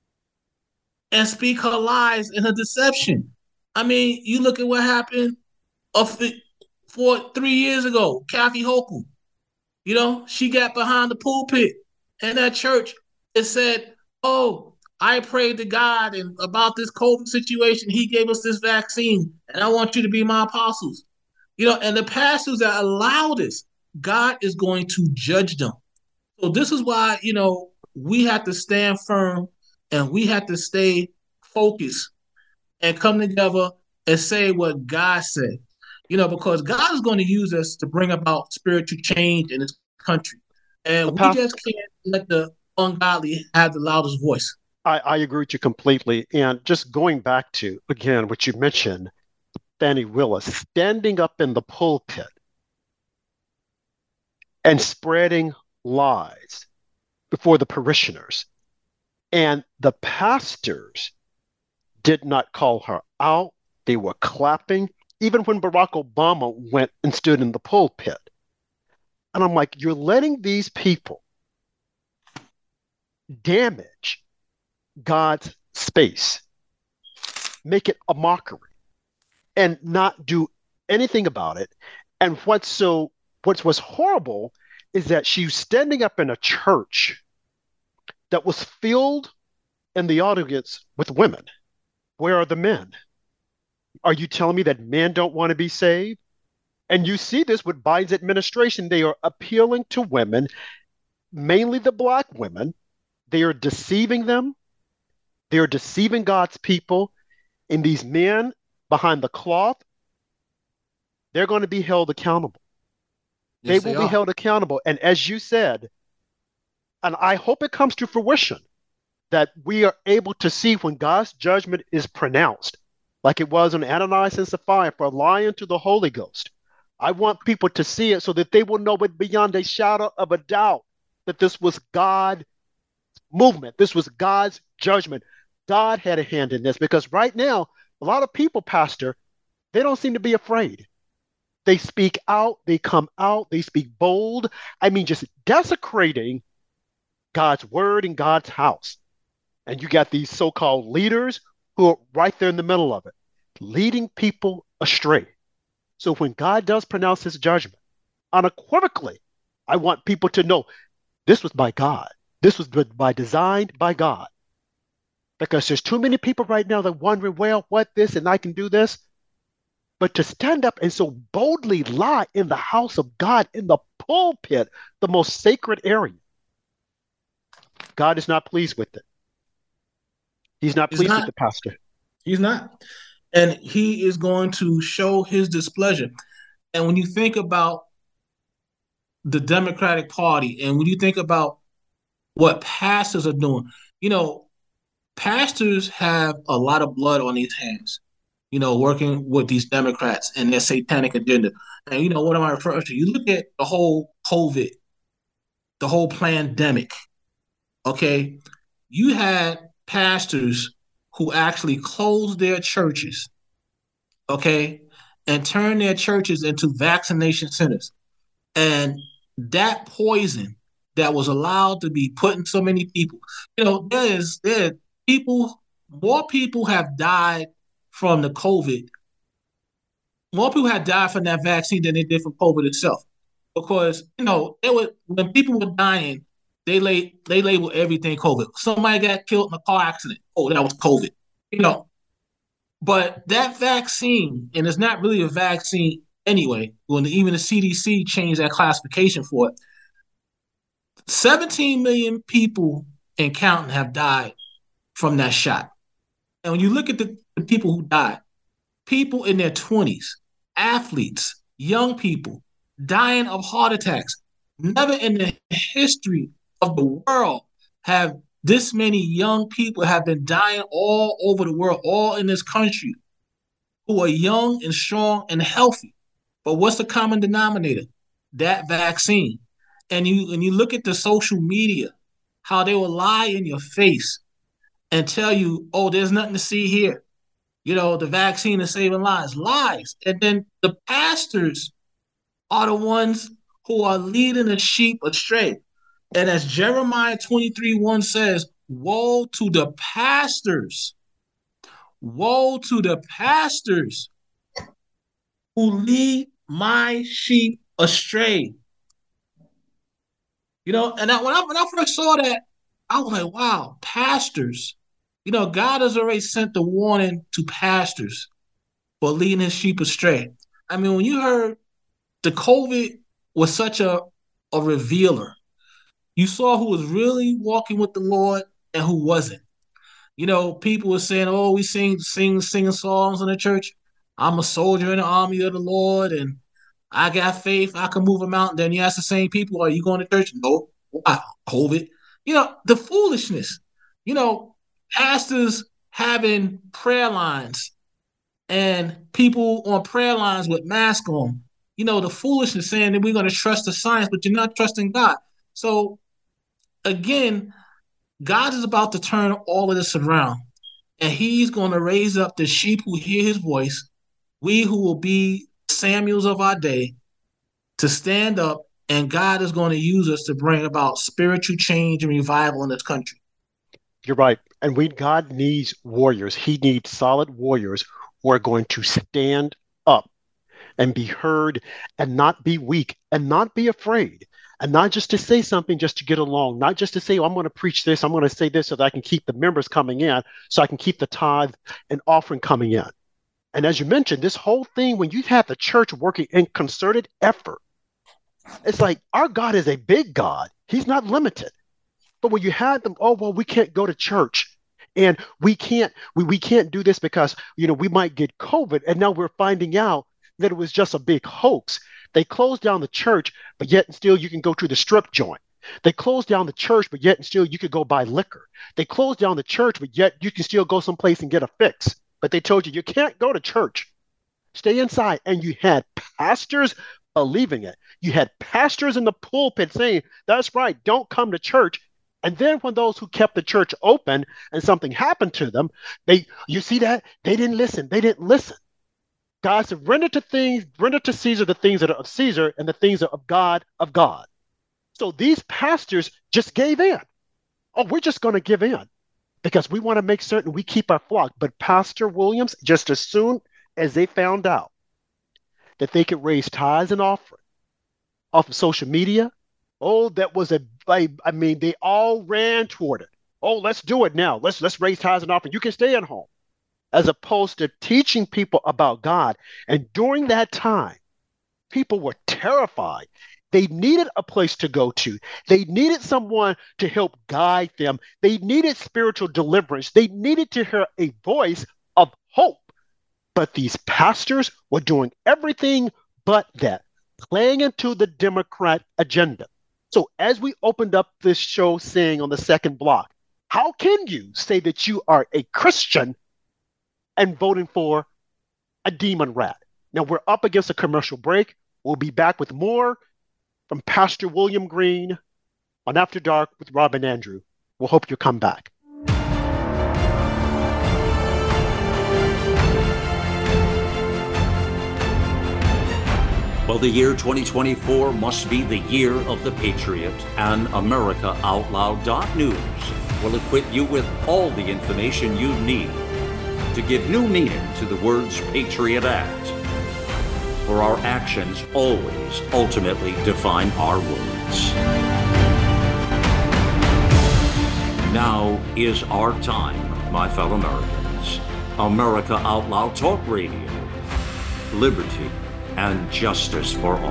Speaker 2: and speak her lies and her deception. I mean, you look at what happened of it four, three years ago, Kathy Hochul. You know, she got behind the pulpit in that church and said, oh, I prayed to God and about this COVID situation. He gave us this vaccine, and I want you to be my apostles. You know, and the pastors that allow this, God is going to judge them. So this is why, you know, we have to stand firm and we have to stay focused and come together and say what God said, you know, because God is going to use us to bring about spiritual change in this country. And we just can't let the ungodly have the loudest voice.
Speaker 1: I, I agree with you completely. And just going back to, again, what you mentioned, Fannie Willis standing up in the pulpit and spreading lies before the parishioners. And the pastors did not call her out. They were clapping, even when Barack Obama went and stood in the pulpit. And I'm like, you're letting these people damage God's space, make it a mockery, and not do anything about it. And what's so what's was horrible is that she's standing up in a church that was filled in the audience with women. Where are the men? Are you telling me that men don't want to be saved? And you see this with Biden's administration. They are appealing to women, mainly the black women. They are deceiving them. They are deceiving God's people. And these men behind the cloth, they're going to be held accountable. Yes, they will they be held accountable. And as you said, and I hope it comes to fruition, that we are able to see when God's judgment is pronounced, like it was on Ananias and Sapphira for lying to the Holy Ghost. I want people to see it so that they will know it beyond a shadow of a doubt that this was God's movement. This was God's judgment. God had a hand in this, because right now, a lot of people, Pastor, they don't seem to be afraid. They speak out, they come out, they speak bold. I mean, just desecrating God's word and God's house. And you got these so-called leaders who are right there in the middle of it, leading people astray. So when God does pronounce his judgment, unequivocally, I want people to know this was by God. This was by designed by God. Because there's too many people right now that wondering, well, what this and I can do this. But to stand up and so boldly lie in the house of God, in the pulpit, the most sacred area. God is not pleased with it. He's not
Speaker 2: He's
Speaker 1: pleased
Speaker 2: not.
Speaker 1: with the pastor.
Speaker 2: He's not. And he is going to show his displeasure. And when you think about the Democratic Party and when you think about what pastors are doing, you know, pastors have a lot of blood on these hands, you know, working with these Democrats and their satanic agenda. And, you know, what am I referring to? You look at the whole COVID, the whole pandemic, okay? You had pastors who actually closed their churches, okay, and turned their churches into vaccination centers. And that poison that was allowed to be put in so many people, you know, there is there are people, more people have died from the COVID. More people have died from that vaccine than they did from COVID itself. Because, you know, it was, when people were dying, they lay, they labeled everything COVID. Somebody got killed in a car accident. Oh, that was COVID. You know, but that vaccine, and it's not really a vaccine anyway, when even the C D C changed that classification for it, seventeen million people and counting have died from that shot. And when you look at the, the people who died, people in their twenties, athletes, young people, dying of heart attacks. Never in the history of the world have this many young people have been dying all over the world, all in this country, who are young and strong and healthy. But what's the common denominator? That vaccine. And you and you look at the social media, how they will lie in your face and tell you, oh, there's nothing to see here. You know, the vaccine is saving lives. Lies. And then the pastors are the ones who are leading the sheep astray. And as Jeremiah twenty-three one says, woe to the pastors. Woe to the pastors who lead my sheep astray. You know, and I, when, I, when I first saw that, I was like, wow, pastors. You know, God has already sent the warning to pastors for leading his sheep astray. I mean, when you heard the COVID was such a, a revealer, you saw who was really walking with the Lord and who wasn't. You know, people were saying, oh, we sing, sing, singing songs in the church. I'm a soldier in the army of the Lord, and I got faith. I can move a mountain. Then you ask the same people, are you going to church? No. Why? COVID. You know, the foolishness. You know, pastors having prayer lines and people on prayer lines with masks on. You know, the foolishness saying that we're going to trust the science, but you're not trusting God. So, again, God is about to turn all of this around, and he's going to raise up the sheep who hear his voice, we who will be Samuels of our day, to stand up, and God is going to use us to bring about spiritual change and revival in this country.
Speaker 1: You're right. And we God needs warriors. He needs solid warriors who are going to stand up and be heard and not be weak and not be afraid. And not just to say something just to get along, not just to say, oh, I'm going to preach this, I'm going to say this so that I can keep the members coming in, so I can keep the tithe and offering coming in. And as you mentioned, this whole thing, when you have the church working in concerted effort, it's like our God is a big God. He's not limited. But when you had them, oh, well, we can't go to church and we can't, we, we can't do this because, you know, we might get COVID. And now we're finding out that it was just a big hoax. They closed down the church, but yet and still you can go to the strip joint. They closed down the church, but yet and still you could go buy liquor. They closed down the church, but yet you can still go someplace and get a fix. But they told you, you can't go to church. Stay inside. And you had pastors believing it. You had pastors in the pulpit saying, that's right, don't come to church. And then when those who kept the church open and something happened to them, they, you see that? They didn't listen. They didn't listen. God said, render to things, render to Caesar the things that are of Caesar and the things that are of God, of God. So these pastors just gave in. Oh, we're just going to give in because we want to make certain we keep our flock. But Pastor Williams, just as soon as they found out that they could raise tithes and offering off of social media, oh, that was a, I mean, they all ran toward it. Oh, let's do it now. Let's let's raise tithes and offering. You can stay at home. As opposed to teaching people about God. And during that time, people were terrified. They needed a place to go to. They needed someone to help guide them. They needed spiritual deliverance. They needed to hear a voice of hope. But these pastors were doing everything but that, playing into the Democrat agenda. So as we opened up this show saying on the second block, how can you say that you are a Christian and voting for a demon rat? Now we're up against a commercial break. We'll be back with more from Pastor William Green on After Dark with Rob and Andrew. We'll hope you come back.
Speaker 9: Well, the year twenty twenty-four must be the year of the Patriot, and America Out Loud dot news will equip you with all the information you need to give new meaning to the words Patriot Act. For our actions always ultimately define our words. Now is our time, my fellow Americans. America Out Loud Talk Radio. Liberty and justice for all.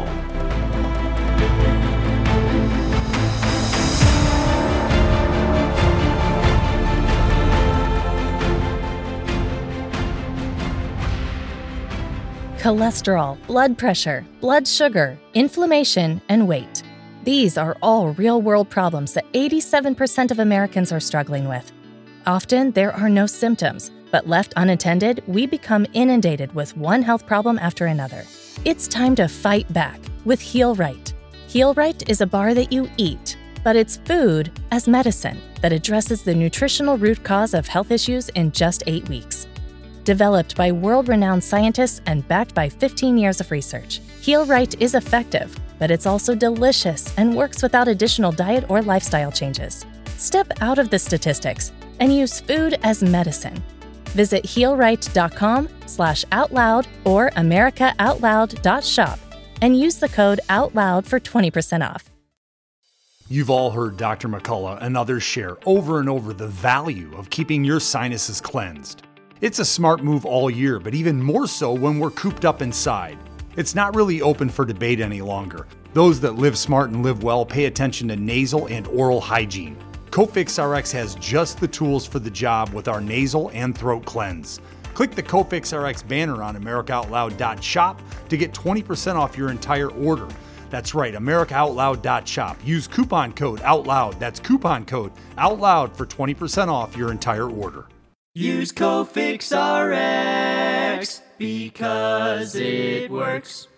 Speaker 10: Cholesterol, blood pressure, blood sugar, inflammation, and weight. These are all real-world problems that eighty-seven percent of Americans are struggling with. Often, there are no symptoms, but left unattended, we become inundated with one health problem after another. It's time to fight back with Heal Right. Heal Right is a bar that you eat, but it's food as medicine that addresses the nutritional root cause of health issues in just eight weeks. Developed by world-renowned scientists and backed by fifteen years of research, Heal Right is effective, but it's also delicious and works without additional diet or lifestyle changes. Step out of the statistics and use food as medicine. Visit healright.com slash outloud or americaoutloud.shop and use the code OUTLOUD for twenty percent off.
Speaker 11: You've all heard Doctor McCullough and others share over and over the value of keeping your sinuses cleansed. It's a smart move all year, but even more so when we're cooped up inside. It's not really open for debate any longer. Those that live smart and live well pay attention to nasal and oral hygiene. Cofix R X has just the tools for the job with our nasal and throat cleanse. Click the Cofix R X banner on america out loud dot shop to get twenty percent off your entire order. That's right, america out loud dot shop. Use coupon code OUTLOUD. That's coupon code OUTLOUD for twenty percent off your entire order.
Speaker 12: Use Cofix R X because it works.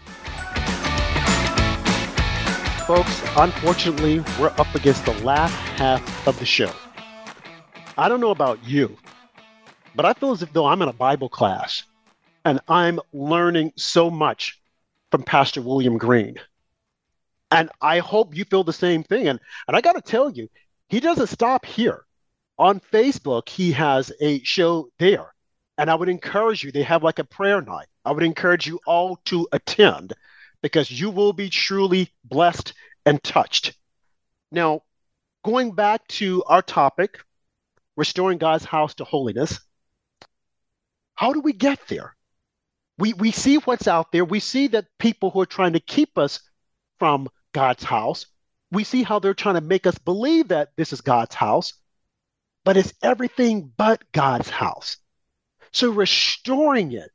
Speaker 1: Folks, unfortunately, we're up against the last half of the show. I don't know about you, but I feel as if though I'm in a Bible class and I'm learning so much from Pastor William Green. And I hope you feel the same thing. And, and I got to tell you, he doesn't stop here. On Facebook, he has a show there. And I would encourage you, they have like a prayer night. I would encourage you all to attend because you will be truly blessed and touched. Now, going back to our topic, restoring God's house to holiness, how do we get there? We, we see what's out there. We see that people who are trying to keep us from God's house, we see how they're trying to make us believe that this is God's house, but it's everything but God's house. So restoring it,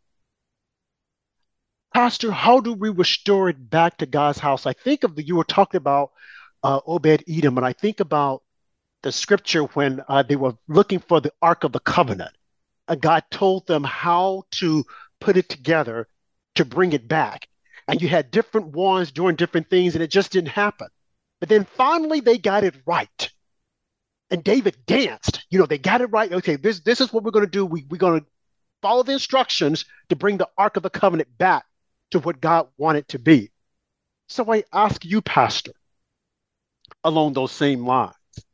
Speaker 1: Pastor, how do we restore it back to God's house? I think of the, you were talking about uh, Obed-Edom, and I think about the scripture when uh, they were looking for the Ark of the Covenant. And God told them how to put it together to bring it back. And you had different ones doing different things, and it just didn't happen. But then finally they got it right. And David danced. You know, they got it right. Okay, this, this is what we're going to do. We, we're going to follow the instructions to bring the Ark of the Covenant back to what God wanted to be. So I ask you, Pastor, along those same lines,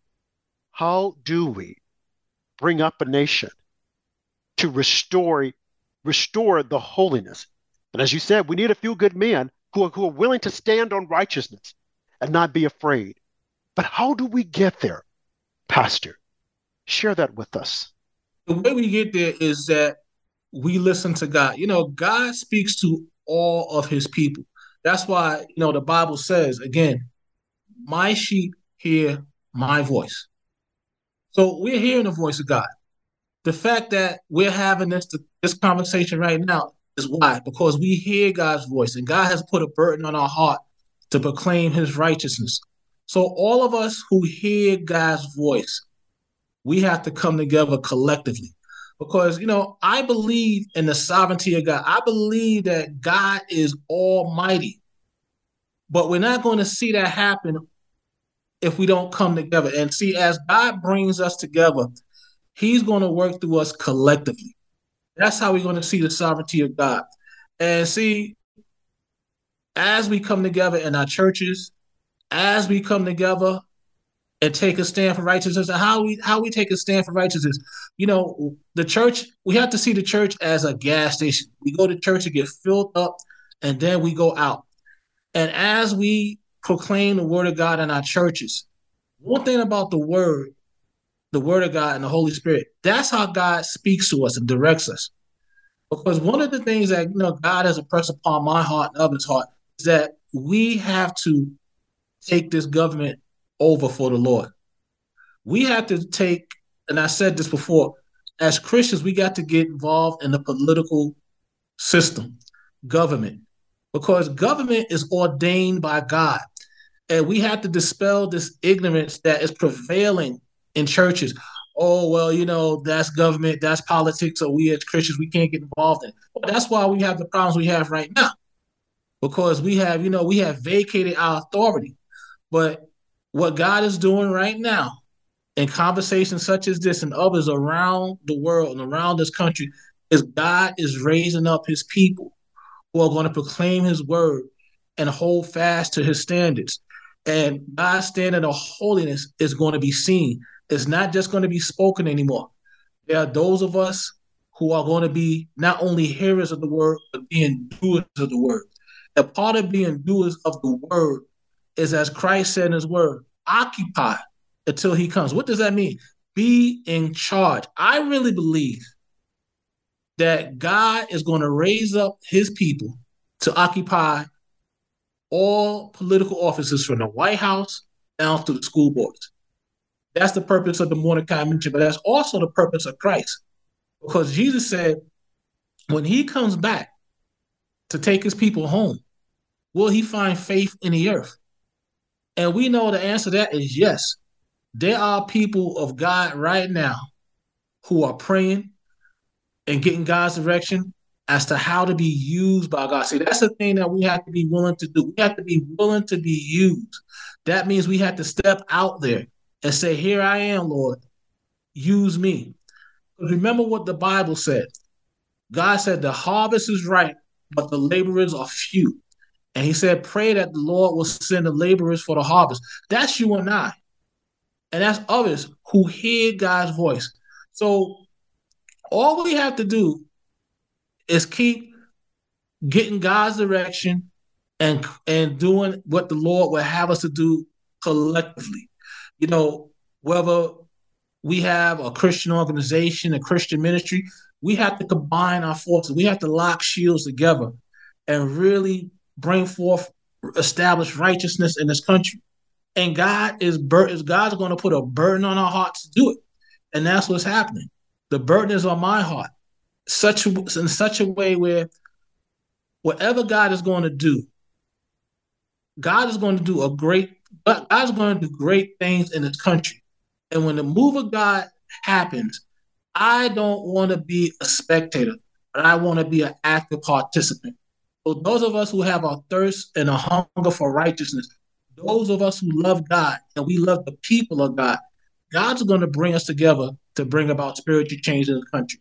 Speaker 1: how do we bring up a nation to restore, restore the holiness? And as you said, we need a few good men who are, who are willing to stand on righteousness and not be afraid. But how do we get there, Pastor? Share that with us.
Speaker 2: The way we get there is that we listen to God. You know, God speaks to all of his people. That's why, you know, the Bible says, again, my sheep hear my voice. So we're hearing the voice of God. The fact that we're having this this conversation right now is why, because we hear God's voice, and God has put a burden on our heart to proclaim his righteousness. So all of us who hear God's voice, we have to come together collectively. Because, you know, I believe in the sovereignty of God. I believe that God is almighty. But we're not going to see that happen if we don't come together. And see, as God brings us together, he's going to work through us collectively. That's how we're going to see the sovereignty of God. And see, as we come together in our churches, as we come together and take a stand for righteousness, and how we how we take a stand for righteousness, you know, the church, we have to see the church as a gas station. We go to church to get filled up, and then we go out. And as we proclaim the word of God in our churches, one thing about the word, the word of God and the Holy Spirit, that's how God speaks to us and directs us. Because one of the things that, you know, God has impressed upon my heart and others' heart is that we have to take this government over for the Lord. We have to take, and I said this before, as Christians, we got to get involved in the political system, government, because government is ordained by God. And we have to dispel this ignorance that is prevailing in churches. Oh, well, you know, that's government, that's politics, so we as Christians, we can't get involved in it. Well, that's why we have the problems we have right now, because we have, you know, we have vacated our authority. But what God is doing right now in conversations such as this and others around the world and around this country is God is raising up his people who are going to proclaim his word and hold fast to his standards. And God's standard of holiness is going to be seen. It's not just going to be spoken anymore. There are those of us who are going to be not only hearers of the word, but being doers of the word. And part of being doers of the word is, as Christ said in his word, occupy until he comes. What does that mean? Be in charge. I really believe that God is going to raise up his people to occupy all political offices from the White House down to the school boards. That's the purpose of the Mordecai mention, but that's also the purpose of Christ. Because Jesus said, when he comes back to take his people home, will he find faith in the earth? And we know the answer to that is yes. There are people of God right now who are praying and getting God's direction as to how to be used by God. See, that's the thing that we have to be willing to do. We have to be willing to be used. That means we have to step out there and say, here I am, Lord, use me. Because remember what the Bible said. God said the harvest is ripe, but the laborers are few. And he said, pray that the Lord will send the laborers for the harvest. That's you and I. And that's others who hear God's voice. So all we have to do is keep getting God's direction and, and doing what the Lord will have us to do collectively. You know, whether we have a Christian organization, a Christian ministry, we have to combine our forces. We have to lock shields together and really bring forth, establish righteousness in this country. And God is bur- God's going to put a burden on our hearts to do it. And that's what's happening. The burden is on my heart, such a, in such a way where whatever God is going to do, God is going to do a great, God's going to do great things in this country. And when the move of God happens, I don't want to be a spectator, but I want to be an active participant. So those of us who have a thirst and a hunger for righteousness, those of us who love God and we love the people of God, God's going to bring us together to bring about spiritual change in the country.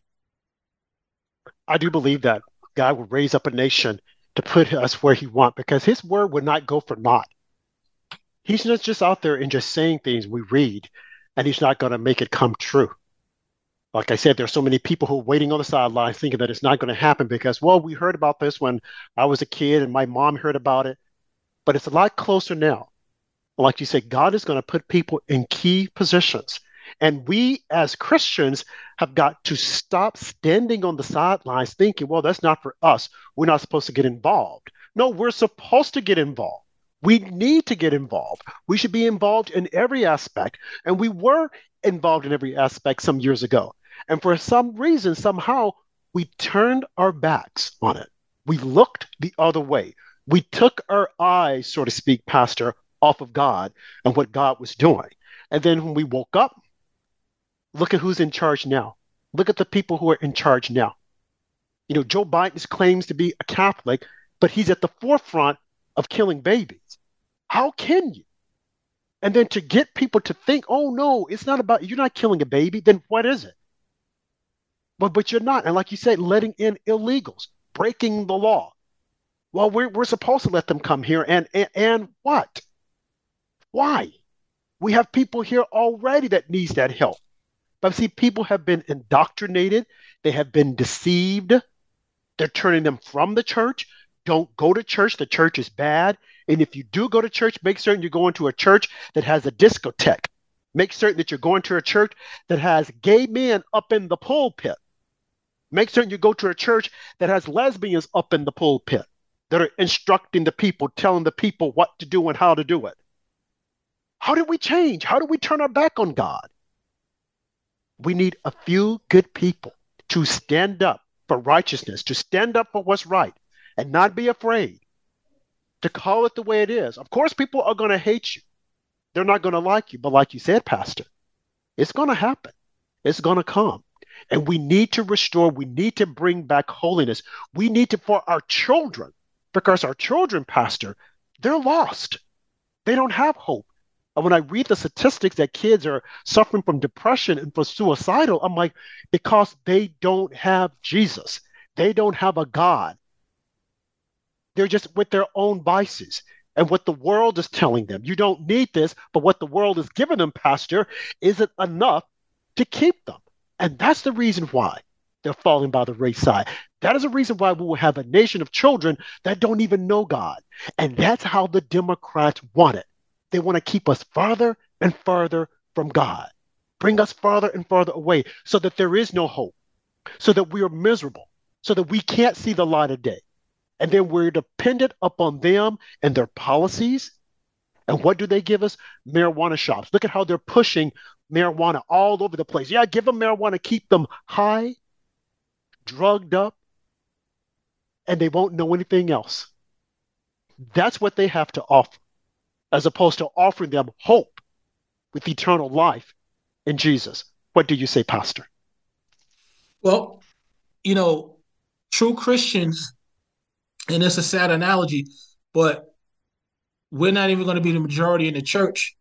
Speaker 1: I do believe that God will raise up a nation to put us where he wants, because his word would not go for naught. He's not just out there and just saying things we read, and he's not going to make it come true. Like I said, there's so many people who are waiting on the sidelines thinking that it's not going to happen because, well, we heard about this when I was a kid and my mom heard about it, but it's a lot closer now. Like you said, God is going to put people in key positions. And we as Christians have got to stop standing on the sidelines thinking, well, that's not for us. We're not supposed to get involved. No, we're supposed to get involved. We need to get involved. We should be involved in every aspect. And we were involved in every aspect some years ago. And for some reason, somehow, we turned our backs on it. We looked the other way. We took our eyes, so to speak, Pastor, off of God and what God was doing. And then when we woke up, look at who's in charge now. Look at the people who are in charge now. You know, Joe Biden claims to be a Catholic, but he's at the forefront of killing babies. How can you? And then to get people to think, oh, no, it's not about, you're not killing a baby, then what is it? But but you're not. And like you said, letting in illegals, breaking the law. Well, we're, we're supposed to let them come here. And, and, and what? Why? We have people here already that needs that help. But see, people have been indoctrinated. They have been deceived. They're turning them from the church. Don't go to church. The church is bad. And if you do go to church, make certain you're going to a church that has a discotheque. Make certain that you're going to a church that has gay men up in the pulpit. Make certain you go to a church that has lesbians up in the pulpit that are instructing the people, telling the people what to do and how to do it. How do we change? How do we turn our back on God? We need a few good people to stand up for righteousness, to stand up for what's right and not be afraid, to call it the way it is. Of course, people are going to hate you. They're not going to like you. But like you said, Pastor, it's going to happen. It's going to come. And we need to restore. We need to bring back holiness. We need to, for our children, because our children, Pastor, they're lost. They don't have hope. And when I read the statistics that kids are suffering from depression and for suicidal, I'm like, because they don't have Jesus. They don't have a God. They're just with their own vices and what the world is telling them. You don't need this, but what the world is giving them, Pastor, isn't enough to keep them. And that's the reason why they're falling by the wayside. That is the reason why we will have a nation of children that don't even know God. And that's how the Democrats want it. They want to keep us farther and farther from God, bring us farther and farther away so that there is no hope, so that we are miserable, so that we can't see the light of day. And then we're dependent upon them and their policies. And what do they give us? Marijuana shops. Look at how they're pushing marijuana all over the place. Yeah, give them marijuana, keep them high, drugged up, and they won't know anything else. That's what they have to offer, as opposed to offering them hope with eternal life in Jesus. What do you say, Pastor?
Speaker 2: Well, you know, true Christians, and it's a sad analogy, but we're not even going to be the majority in the church,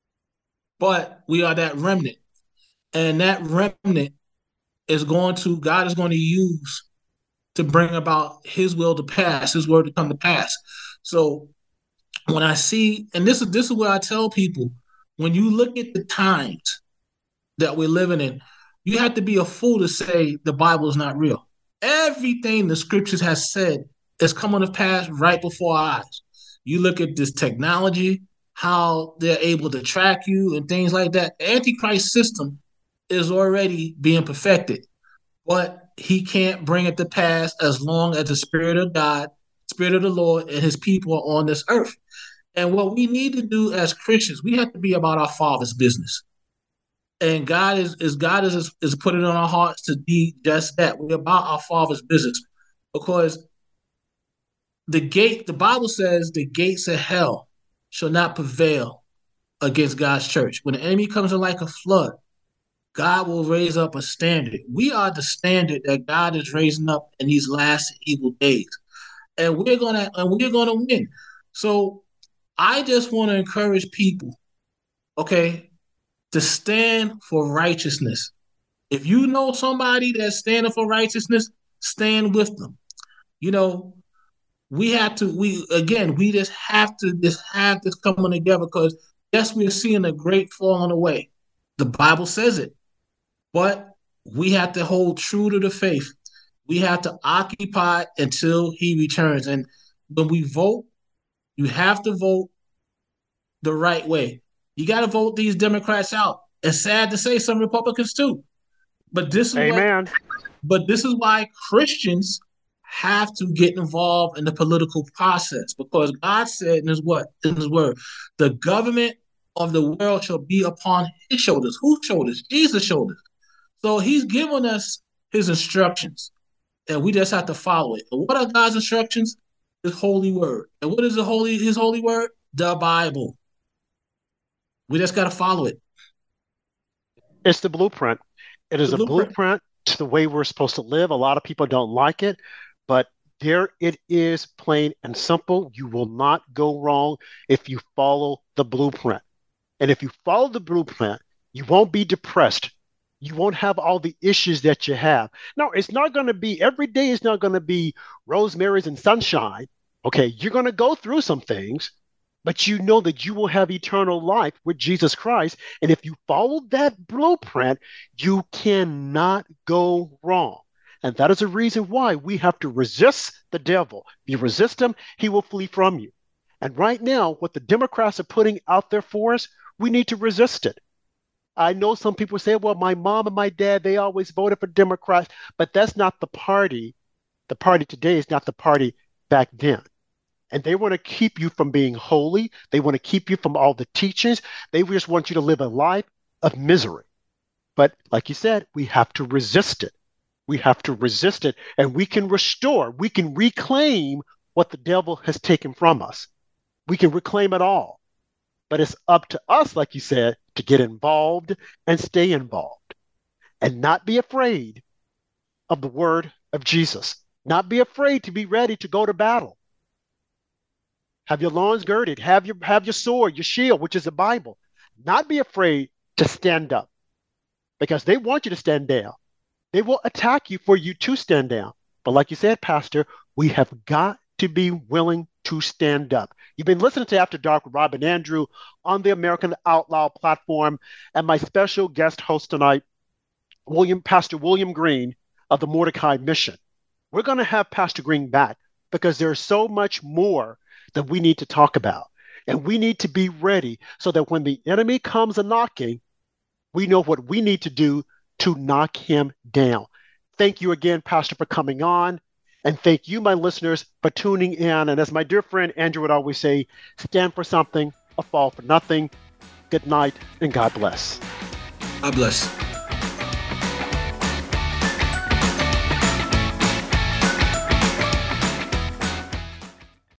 Speaker 2: but we are that remnant. And that remnant is going to, God is going to use to bring about his will to pass, his word to come to pass. So when I see, and this is this is what I tell people, when you look at the times that we're living in, you have to be a fool to say the Bible is not real. Everything the scriptures has said is coming to pass right before our eyes. You look at this technology, how they're able to track you and things like that. The Antichrist system is already being perfected, but he can't bring it to pass as long as the Spirit of God, Spirit of the Lord, and his people are on this earth. And what we need to do as Christians, we have to be about our Father's business. And God is, is God is, is putting on our hearts to be just that. We're about our Father's business. Because the gate, the Bible says the gates of hell shall not prevail against God's church. When the enemy comes in like a flood, God will raise up a standard. We are the standard that God is raising up in these last evil days. And we're gonna and we're gonna win. So I just want to encourage people, okay, to stand for righteousness. If you know somebody that's standing for righteousness, stand with them. You know, we have to, we again, we just have to just have this coming together, because yes, we're seeing a great falling away. The Bible says it. But we have to hold true to the faith. We have to occupy until he returns. And when we vote, you have to vote the right way. You got to vote these Democrats out. It's sad to say, some Republicans too. But this is
Speaker 1: Amen.
Speaker 2: What, but this is why Christians have to get involved in the political process, because God said in his what in his word, the government of the world shall be upon his shoulders. Whose shoulders? Jesus' shoulders. So he's given us his instructions, and we just have to follow it. And what are God's instructions? His holy word. And what is the holy his holy word? The Bible. We just got to follow it.
Speaker 1: It's the blueprint. It is
Speaker 2: The
Speaker 1: a
Speaker 2: blueprint.
Speaker 1: blueprint to the way we're supposed to live. A lot of people don't like it, but there it is, plain and simple. You will not go wrong if you follow the blueprint. And if you follow the blueprint, you won't be depressed. You won't have all the issues that you have. Now, it's not going to be, every day is not going to be rosemaries and sunshine. Okay, you're going to go through some things, but you know that you will have eternal life with Jesus Christ. And if you follow that blueprint, you cannot go wrong. And that is the reason why we have to resist the devil. If you resist him, he will flee from you. And right now, what the Democrats are putting out there for us, we need to resist it. I know some people say, well, my mom and my dad, they always voted for Democrats, but that's not the party. The party today is not the party back then. And they want to keep you from being holy. They want to keep you from all the teachings. They just want you to live a life of misery. But like you said, we have to resist it. We have to resist it, and we can restore, we can reclaim what the devil has taken from us. We can reclaim it all. But it's up to us, like you said, to get involved and stay involved and not be afraid of the word of Jesus. Not be afraid to be ready to go to battle. Have your loins girded, have your, have your sword, your shield, which is the Bible. Not be afraid to stand up, because they want you to stand down. They will attack you for you to stand down. But like you said, Pastor, we have got to be willing to stand up. You've been listening to After Dark with Rob and Andrew on the American Outlaw platform, and my special guest host tonight, William Pastor William Green of the Mordecai Mission. We're going to have Pastor Green back because there's so much more that we need to talk about, and we need to be ready so that when the enemy comes a knocking, we know what we need to do to knock him down. Thank you again, Pastor, for coming on. And thank you, my listeners, for tuning in. And as my dear friend Andrew would always say, stand for something, a fall for nothing. Good night, and God bless.
Speaker 2: God bless.